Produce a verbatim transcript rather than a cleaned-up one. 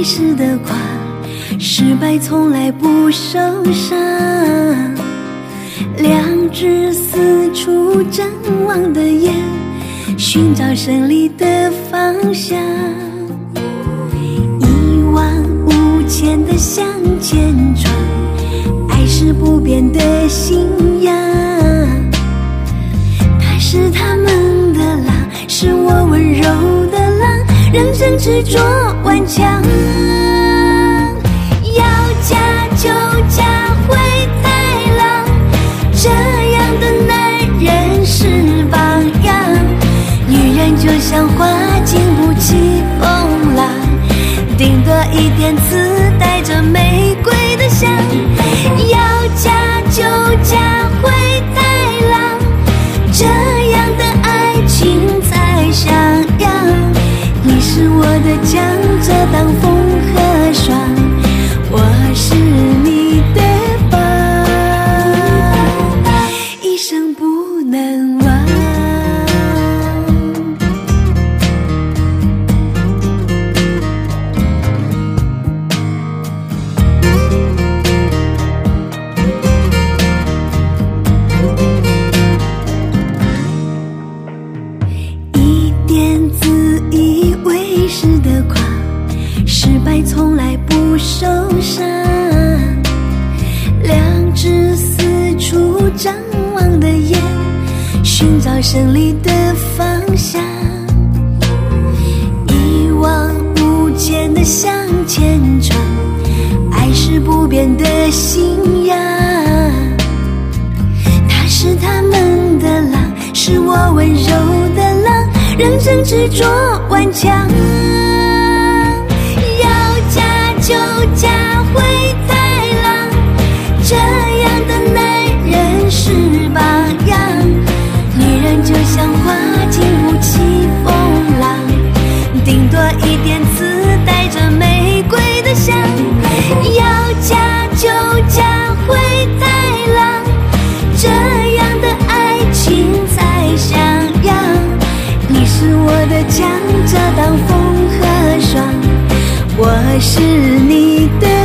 时的狂，失败从来不受伤。两只四处张望的眼，寻找胜利的方向。一往无前的向前闯，爱是不变的信仰。他是他们的狼，是我温柔的狼，认真执着顽强。要嫁就嫁灰太狼，这样的男人是榜样。女人就像花经不起风浪，顶多一点刺带着玫瑰的香。要嫁就嫁灰太狼，这样的爱情才像样。你是我的江，遮挡风和霜，我是你的宝，一生不能忘。一点自以为是的狂，失败从来不受伤。两只四处张望的眼，寻找胜利的方向。一往无前的向前闯，爱是不变的信仰。他是他们的狼，是我温柔的狼，认真执着顽强。要嫁就嫁灰太狼，这样的男人是榜样。女人就像花经不起风浪，顶多一点刺带着玫瑰的香。要嫁就嫁灰太狼，这样的爱情才像样。你是我的江，遮挡风和霜，我是你的